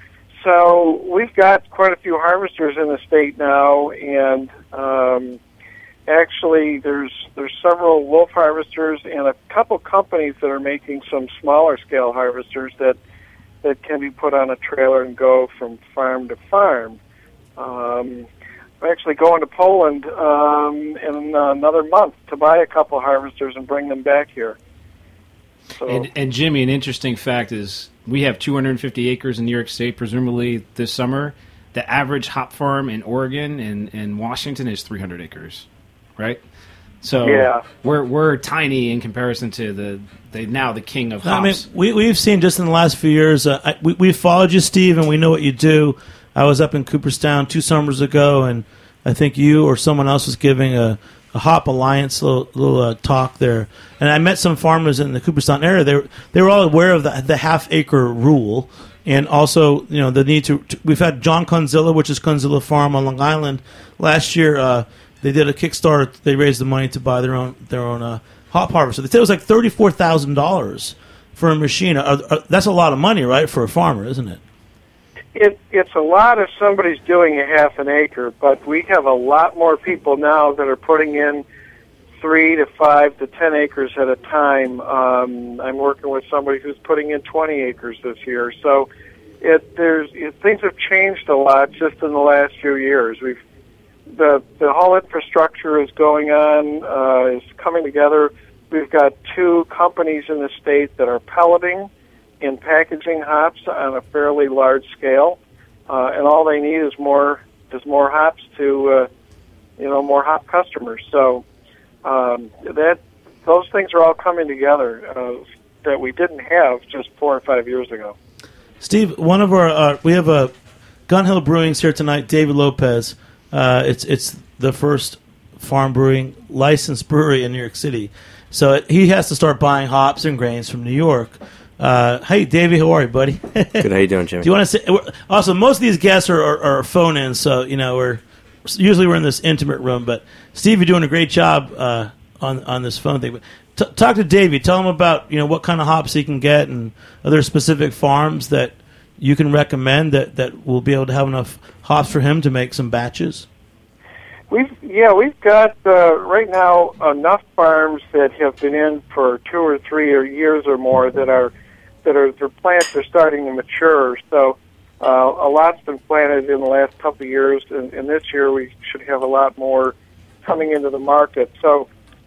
So we've got quite a few harvesters in the state now, and um, actually there's there's several wolf harvesters and a couple companies that are making some smaller scale harvesters that that can be put on a trailer and go from farm to farm. Um, I'm actually going to Poland um, in another month to buy a couple harvesters and bring them back here. So, And, and Jimmy, an interesting fact is we have two hundred fifty acres in New York State, presumably this summer. The average hop farm in Oregon and, and Washington is three hundred acres, right? So yeah. we're we're tiny in comparison to the, the now the king of hops. I mean, we we've seen just in the last few years. Uh, I, we we've followed you, Steve, and we know what you do. I was up in Cooperstown two summers ago, and I think you or someone else was giving a, a Hop Alliance little, little uh, talk there. And I met some farmers in the Cooperstown area. They were, they were all aware of the, the half acre rule, and also you know the need to. to we've had John Conzilla, which is Conzilla Farm on Long Island. Last year, uh, they did a Kickstarter. They raised the money to buy their own their own uh, hop harvester. They said it was like thirty four thousand dollars for a machine. Uh, uh, that's a lot of money, right, for a farmer, isn't it? It, it's a lot if somebody's doing a half an acre, but we have a lot more people now that are putting in three to five to ten acres at a time. Um, I'm working with somebody who's putting in twenty acres this year. So it, there's it, things have changed a lot just in the last few years. We've the the whole infrastructure is going on, uh, is coming together. We've got two companies in the state that are pelleting and packaging hops on a fairly large scale, uh, and all they need is more is more hops to uh, you know more hop customers. So um, that those things are all coming together uh, that we didn't have just four or five years ago. Steve, one of our uh, we have a Gun Hill Brewing's here tonight. David Lopez. Uh, it's it's the first farm brewing licensed brewery in New York City, so he has to start buying hops and grains from New York. Uh, hey, Davey, how are you, buddy? Good. How you doing, Jimmy? Do you want to say? Also, most of these guests are, are, are phone-ins, so you know we're usually we're in this intimate room. But Steve, you're doing a great job uh, on on this phone thing. But t- talk to Davey. Tell him about you know what kind of hops he can get, and are there specific farms that you can recommend that, that will be able to have enough hops for him to make some batches? We've yeah, we've got uh, right now enough farms that have been in for two or three or years or more that are that are their plants are starting to mature. So uh, a lot's been planted in the last couple of years, and, and this year we should have a lot more coming into the market. So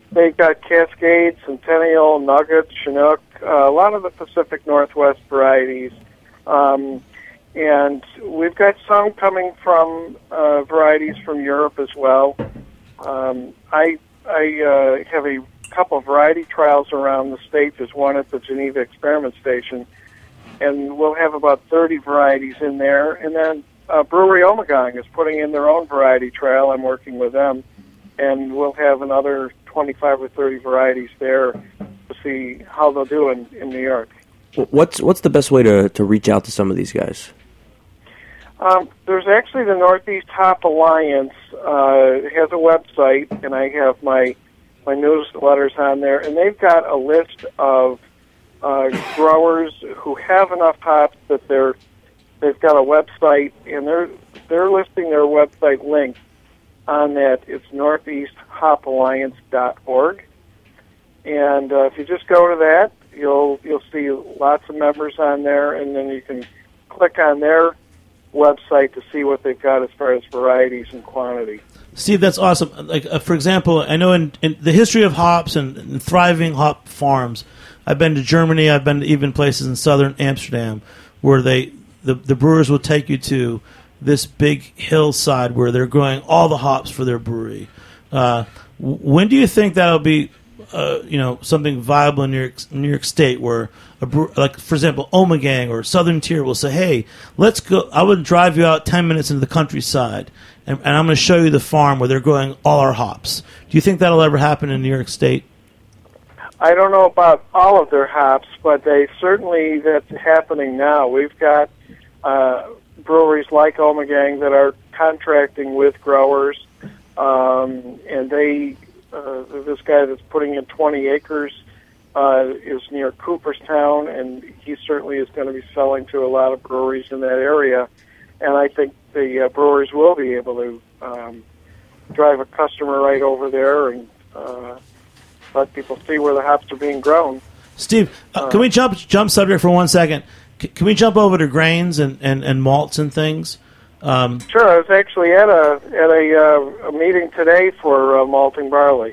they've got Cascade, Centennial, Nugget, Chinook, uh, a lot of the Pacific Northwest varieties. Um, and we've got some coming from uh, varieties from Europe as well. Um, I I uh, have a couple of variety trials around the state. There's one at the Geneva Experiment Station, and we'll have about thirty varieties in there. And then uh, Brewery Ommegang is putting in their own variety trial. I'm working with them, and we'll have another twenty-five or thirty varieties there to see how they'll do in, in New York. What's what's the best way to, to reach out to some of these guys? Um, there's actually the Northeast Hop Alliance. Uh, it has a website, and I have my my newsletters on there, and they've got a list of uh, growers who have enough hops that they're they've got a website, and they're they're listing their website link on that. It's northeast hop alliance dot org, and uh, if you just go to that, you'll you'll see lots of members on there, and then you can click on their website to see what they've got as far as varieties and quantity. Steve, that's awesome. Like uh, for example, I know in, in the history of hops and, and thriving hop farms, I've been to Germany. I've been to even places in southern Amsterdam where they the, the brewers will take you to this big hillside where they're growing all the hops for their brewery. Uh, when do you think that'll be, uh, you know, something viable in New York, New York State, where a brewer, like for example, Ommegang or Southern Tier will say, "Hey, let's go. I would drive you out ten minutes into the countryside, and, and I'm going to show you the farm where they're growing all our hops." Do you think that'll ever happen in New York State? I don't know about all of their hops, but they certainly that's happening now. We've got uh, breweries like Ommegang that are contracting with growers, um, and they uh, this guy that's putting in twenty acres uh, is near Cooperstown, and he certainly is going to be selling to a lot of breweries in that area. And I think the uh, brewers will be able to um, drive a customer right over there and uh, let people see where the hops are being grown. Steve, uh, can we jump jump subject for one second? C- can we jump over to grains and, and, and malts and things? Um, sure. I was actually at a at a, uh, a meeting today for uh, malting barley.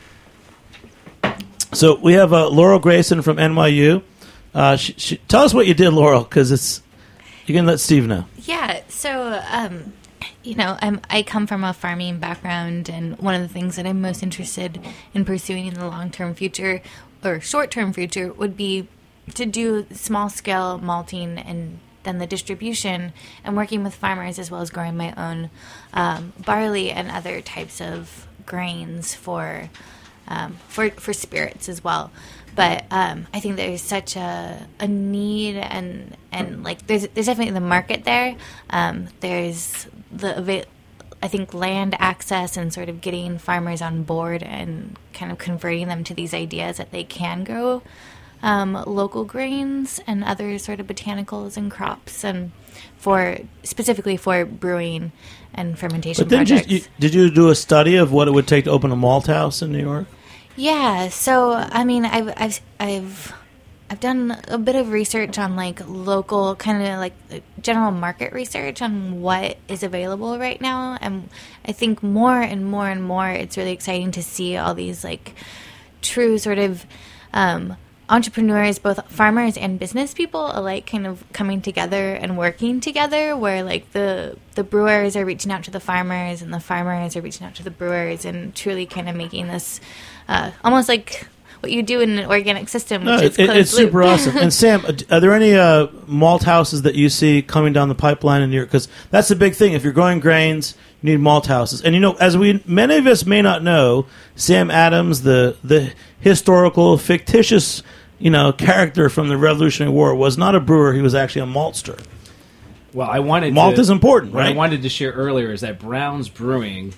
So we have uh, Laurel Grayson from N Y U. Uh, she, she, tell us what you did, Laurel, because it's you can let Steve know. Yeah. So, um, you know, I'm I come from a farming background, and one of the things that I'm most interested in pursuing in the long-term future or short-term future would be to do small-scale malting and then the distribution and working with farmers as well as growing my own um, barley and other types of grains for um, for for spirits as well. But um, I think there's such a, a need and and like there's there's definitely the market there. Um, there's the I think land access and sort of getting farmers on board and kind of converting them to these ideas that they can grow um, local grains and other sort of botanicals and crops, and for specifically for brewing and fermentation but then projects. You, did you do a study of what it would take to open a malt house in New York? Yeah, so I mean, I've I've I've I've done a bit of research on like local kind of like general market research on what is available right now, and I think more and more and more it's really exciting to see all these like true sort of um, entrepreneurs, both farmers and business people alike, kind of coming together and working together, where like the the brewers are reaching out to the farmers and the farmers are reaching out to the brewers, and truly kind of making this uh, almost like what you do in an organic system, which no, is it, closed it's loop. super awesome. And Sam, are there any uh, malt houses that you see coming down the pipeline in New York? Because that's the big thing. If you're growing grains, you need malt houses. And you know, as we many of us may not know, Sam Adams, the the historical fictitious you know character from the Revolutionary War, was not a brewer. He was actually a maltster. Well, I wanted malt to, is important, what right? I wanted to share earlier is that Brown's Brewing.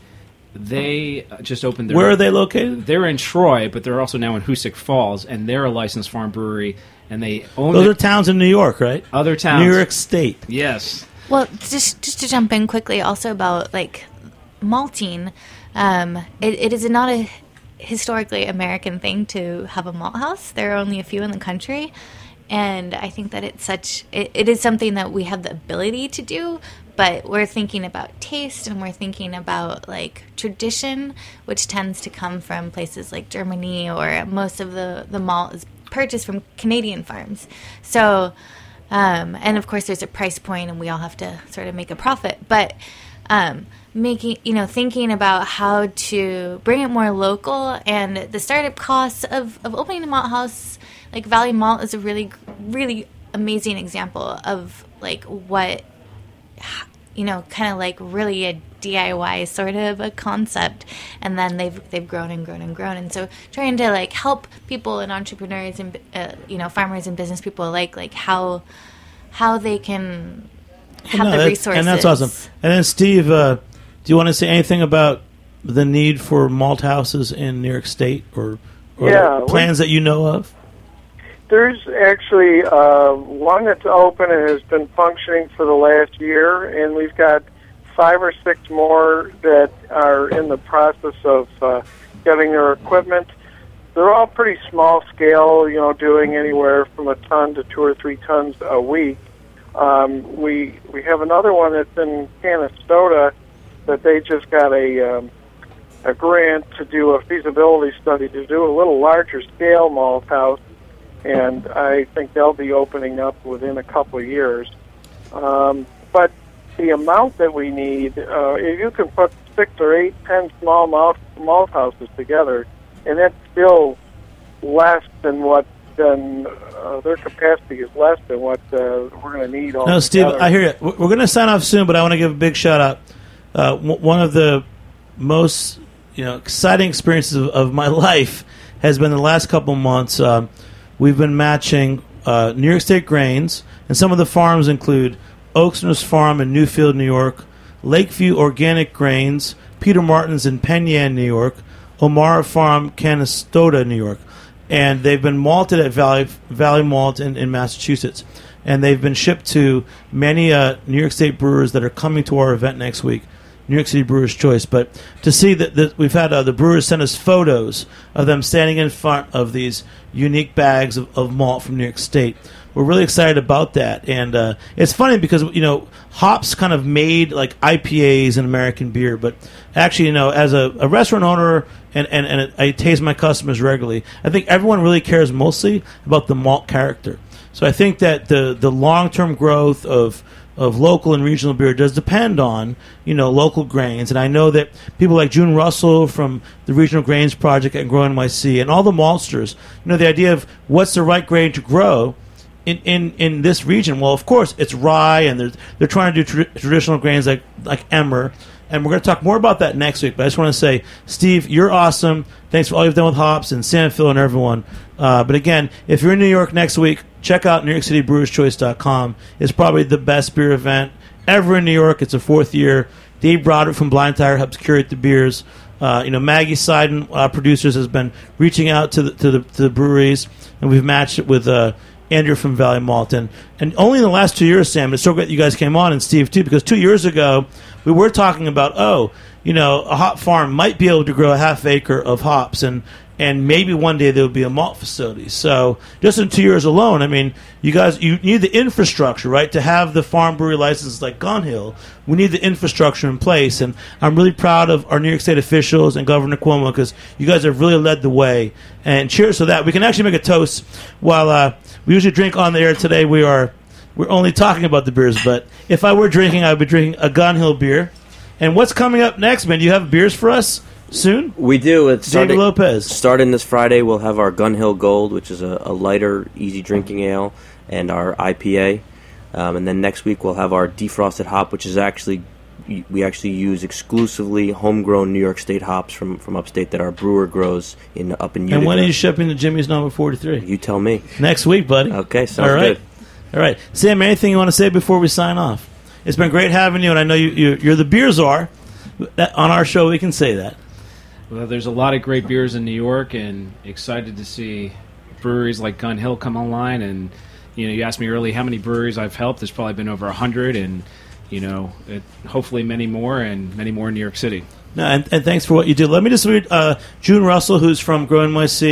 They just opened their... Where are they located? They're in Troy, but they're also now in Hoosick Falls, and they're a licensed farm brewery, and they own... Those the, are towns in New York, right? Other towns. New York State. Yes. Well, just just to jump in quickly, also about like malting, um, it, it is not a historically American thing to have a malt house. There are only a few in the country, and I think that it's such it, it is something that we have the ability to do, but we're thinking about taste and we're thinking about like tradition, which tends to come from places like Germany, or most of the, the malt is purchased from Canadian farms. So, um, and of course there's a price point and we all have to sort of make a profit, but um, making, you know, thinking about how to bring it more local, and the startup costs of, of opening a malt house, like Valley Malt is a really, really amazing example of like what, you know, kind of like really a D I Y sort of a concept, and then they've they've grown and grown and grown, and so trying to like help people and entrepreneurs and uh, you know, farmers and business people alike, like how how they can have no, the that, resources. And that's awesome. And then Steve, uh, do you want to say anything about the need for malt houses in New York State, or, or yeah, plans that you know of? There's actually uh, one that's open and has been functioning for the last year, and we've got five or six more that are in the process of uh, getting their equipment. They're all pretty small scale, you know, doing anywhere from a ton to two or three tons a week. Um, we we have another one that's in Canastota that they just got a um, a grant to do a feasibility study to do a little larger scale malt house, and I think they'll be opening up within a couple of years. Um, but the amount that we need, uh, if you can put six or eight, ten small malt, malt houses together, and that's still less than what, than uh, their capacity is less than what uh, we're going to need all No, Steve, together. I hear you. We're going to sign off soon, but I want to give a big shout out. Uh, w- one of the most, you know, exciting experiences of, of my life has been the last couple months. Um, we've been matching uh, New York State grains, and some of the farms include Oaksness Farm in Newfield, New York, Lakeview Organic Grains, Peter Martin's in Penn Yan, New York, O'Mara Farm, Canastota, New York. And they've been malted at Valley Valley Malt in, in Massachusetts. And they've been shipped to many uh, New York State brewers that are coming to our event next week, New York City Brewers' Choice. But to see that, that we've had uh, the brewers send us photos of them standing in front of these unique bags of, of malt from New York State. We're really excited about that. And uh, it's funny because, you know, hops kind of made like I P As in American beer. But actually, you know, as a, a restaurant owner, and, and, and I taste my customers regularly, I think everyone really cares mostly about the malt character. So I think that the, the long-term growth of of local and regional beer does depend on, you know, local grains. And I know that people like June Russell from the Regional Grains Project at Grow N Y C and all the maltsters, you know, the idea of what's the right grain to grow in, in, in this region. Well, of course, it's rye, and they're, they're trying to do tra- traditional grains like, like emmer. And we're going to talk more about that next week. But I just want to say, Steve, you're awesome. Thanks for all you've done with hops, and Sam, Phil, and everyone. Uh, but again, if you're in New York next week, check out New York City Brewers Choice dot com. It's probably the best beer event ever in New York. It's a fourth year. Dave Broderick from Blind Tiger helps curate the beers. Uh, you know, Maggie Seiden, uh, producers, has been reaching out to the, to the to the breweries, and we've matched it with uh, Andrew from Valley Malt. And, and only in the last two years, Sam, it's so great that you guys came on, and Steve too, because two years ago we were talking about, oh, you know, a hop farm might be able to grow a half acre of hops, and and maybe one day there would be a malt facility. So just in two years alone, I mean, you guys, you need the infrastructure, right, to have the farm brewery license like Gun Hill. We need the infrastructure in place, and I'm really proud of our New York State officials and Governor Cuomo, because you guys have really led the way. And cheers to that. We can actually make a toast. While uh, we usually drink on the air, today we are we're only talking about the beers. But if I were drinking, I would be drinking a Gun Hill beer. And what's coming up next, man? Do you have beers for us soon? We do. It's David starting, Lopez. Starting this Friday, we'll have our Gun Hill Gold, which is a, a lighter, easy drinking ale, and our I P A. Um, and then next week we'll have our defrosted hop, which is actually we actually use exclusively homegrown New York State hops from, from upstate that our brewer grows in up in Utica. And when are you shipping to Jimmy's Number forty-three? You tell me. Next week, buddy. Okay, sounds All right. good. All right. Sam, anything you want to say before we sign off? It's been great having you, and I know you, you, you're the beer czar. That, on our show, we can say that. Well, there's a lot of great beers in New York, and excited to see breweries like Gun Hill come online. And you know, you asked me early how many breweries I've helped. There's probably been over a hundred, and you know, it, hopefully many more, and many more in New York City. No, and, and thanks for what you do. Let me just read uh, June Russell, who's from Grow N Y C,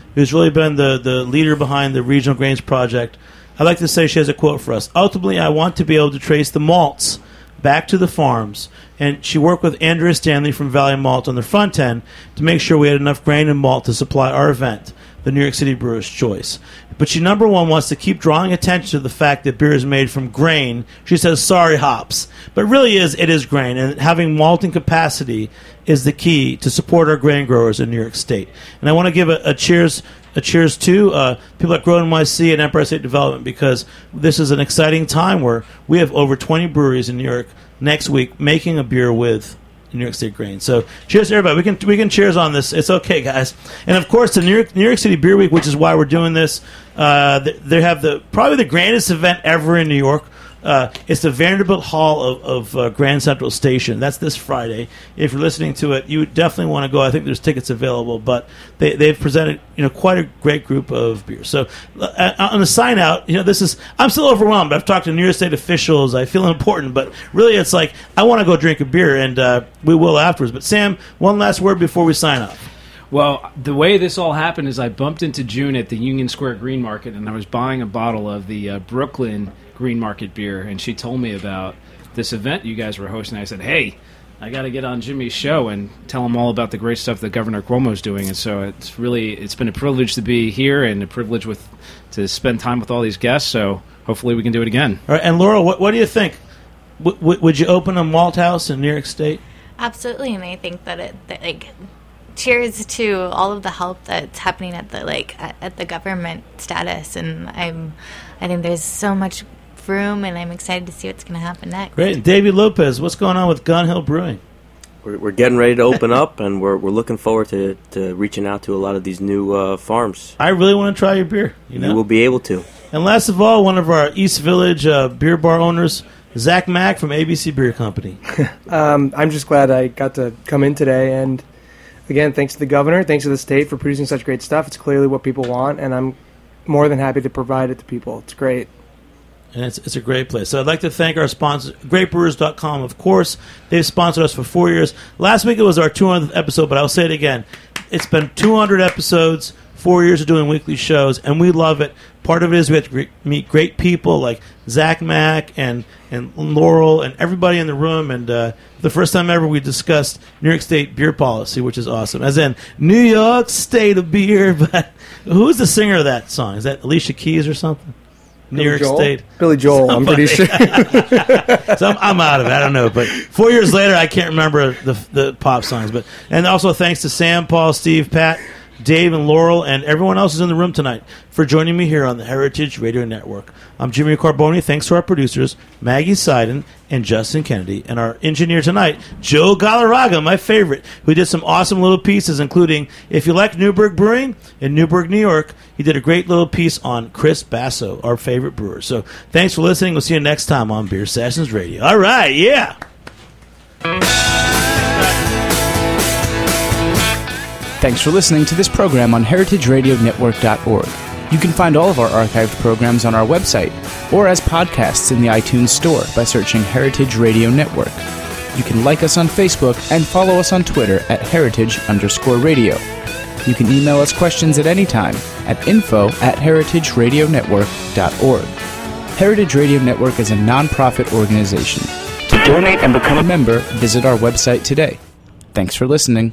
who's really been the, the leader behind the Regional Grains Project, I'd like to say she has a quote for us. Ultimately, I want to be able to trace the malts back to the farms. And she worked with Andrea Stanley from Valley Malt on the front end to make sure we had enough grain and malt to supply our event, the New York City Brewers' Choice. But she, number one, wants to keep drawing attention to the fact that beer is made from grain. She says, sorry, hops. But really is, it is grain. And having malting capacity is the key to support our grain growers in New York State. And I want to give a, a cheers a cheers to uh, people at Grow N Y C and Empire State Development, because this is an exciting time where we have over twenty breweries in New York next week making a beer with New York State grain. So cheers to everybody. We can we can cheers on this. It's okay, guys. And of course, the New York New York City Beer Week, which is why we're doing this. Uh, they, they have the probably the grandest event ever in New York. Uh, it's the Vanderbilt Hall of, of uh, Grand Central Station. That's this Friday. If you're listening to it, you definitely want to go. I think there's tickets available, but they, they've presented, you know, quite a great group of beers. So uh, on the sign out, you know, this is, I'm still overwhelmed. I've talked to New York State officials. I feel important, but really it's like, I want to go drink a beer, and uh, we will afterwards. But Sam, one last word before we sign off. Well, the way this all happened is I bumped into June at the Union Square Green Market, and I was buying a bottle of the uh, Brooklyn Green Market beer, and she told me about this event you guys were hosting. I said, hey, I got to get on Jimmy's show and tell him all about the great stuff that Governor Cuomo's doing. And so it's really, it's been a privilege to be here, and a privilege with to spend time with all these guests. So hopefully we can do it again. All right, and Laurel, what, what do you think? W- w- would you open a malt house in New York State? Absolutely, and I think that it that, like. Cheers to all of the help that's happening at the like at, at the government status, and I'm, I think there's so much room, and I'm excited to see what's going to happen next. Great, and Davey Lopez, what's going on with Gun Hill Brewing? We're, we're getting ready to open up, and we're we're looking forward to, to reaching out to a lot of these new uh, farms. I really want to try your beer. You know, you will be able to. And last of all, one of our East Village uh, beer bar owners, Zach Mack from A B C Beer Company. um, I'm just glad I got to come in today, and again, thanks to the governor, thanks to the state for producing such great stuff. It's clearly what people want, and I'm more than happy to provide it to people. It's great. And it's it's a great place. So I'd like to thank our sponsor, great brewers dot com, of course. They've sponsored us for four years. Last week it was our two hundredth episode, but I'll say it again. It's been two hundred episodes, four years of doing weekly shows, and we love it. Part of it is we have to meet great people like Zach Mack and, and Laurel and everybody in the room. And uh, the first time ever we discussed New York State beer policy, which is awesome. As in, New York State of beer. But who's the singer of that song? Is that Alicia Keys or something? New Billy York Joel? State. Billy Joel, Somebody. I'm pretty sure. So I'm, I'm out of it. I don't know. But four years later, I can't remember the the pop songs. But and also thanks to Sam, Paul, Steve, Pat, Dave, and Laurel, and everyone else who's in the room tonight for joining me here on the Heritage Radio Network. I'm Jimmy Carboni. Thanks to our producers, Maggie Seiden and Justin Kennedy, and our engineer tonight, Joe Galarraga, my favorite, who did some awesome little pieces, including, if you like Newburgh Brewing in Newburgh, New York, he did a great little piece on Chris Basso, our favorite brewer. So thanks for listening. We'll see you next time on Beer Sessions Radio. All right, yeah. Thanks for listening to this program on heritage radio network dot org. You can find all of our archived programs on our website or as podcasts in the iTunes Store by searching Heritage Radio Network. You can like us on Facebook and follow us on Twitter at heritage underscore radio. You can email us questions at any time at info at heritage radio network dot org. Heritage Radio Network is a non-profit organization. To donate and become a member, visit our website today. Thanks for listening.